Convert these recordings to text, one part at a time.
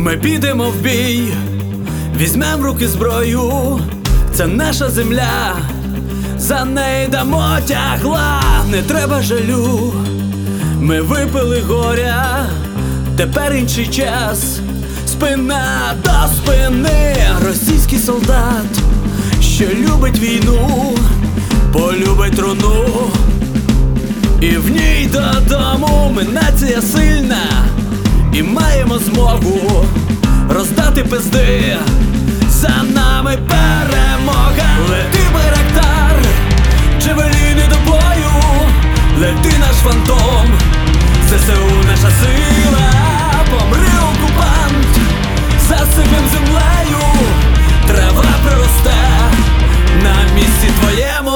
Ми підемо в бій, візьмем в руки зброю. Це наша земля, за неї дамо тягла. Не треба жалю, ми випили горя, тепер інший час. Спина до спини, російський солдат, що любить війну, полюбить труну. І в ній додому ми нація сильна, і маємо змогу роздати пизди. За нами перемога. Лети, Байрактар, Джавеліни до бою. Лети, наш фантом, ЗСУ наша сила. Помри, окупант, засипем землею. Трава проросте на місці твоєму.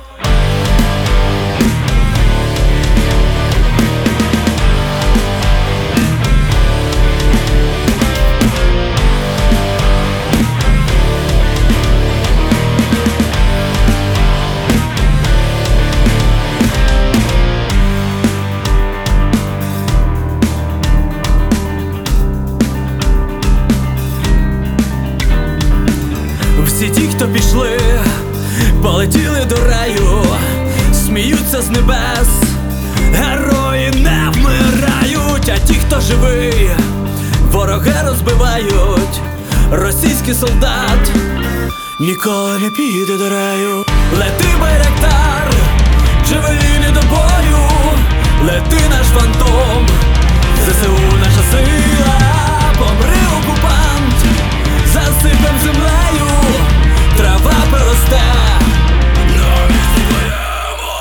Всі ті, хто пішли, полетіли до раю, сміються з небес, герої не вмирають. А ті, хто живий, вороги розбивають. Російський солдат ніколи не піде до раю. Лети, Байрактар, Джавеліни до бою. Лети, наш фантом, ЗСУ наша сила. Помри, окупант, засипем землею. Трава проросте на місці твоєму.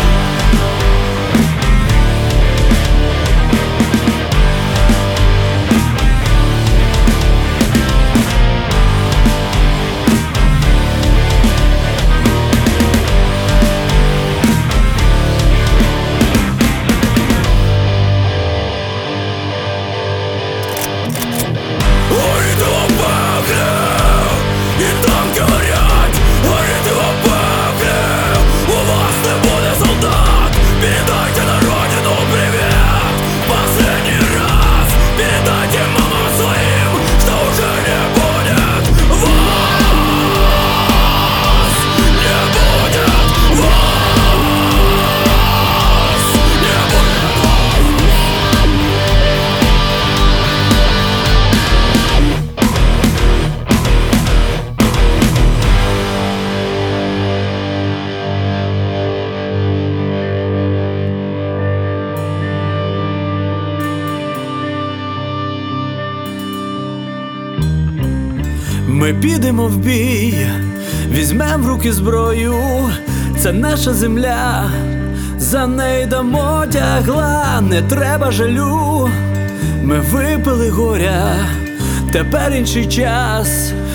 Ми підемо в бій, візьмем в руки зброю. Це наша земля, за неї дамо тягла. Не треба жалю, ми випили горя, тепер інший час.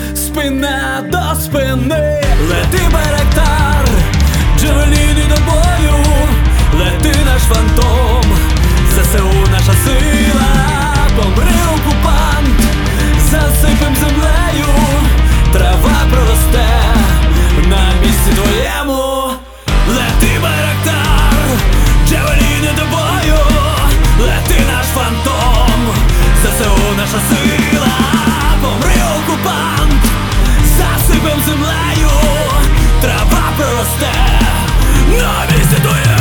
Спина до спини. Лети, Байрактар, Джавеліни до бою. Лети, наш фантом, ЗСУ наша сила. Помри, окупант, засипем землею. Трава проросте на місці твоєму. Лети, Байрактар, Джавеліни до бою. Лети, наш фантом, ЗСУ наша сила. Помри, окупант, засипем землею. Трава проросте на місці твоєму.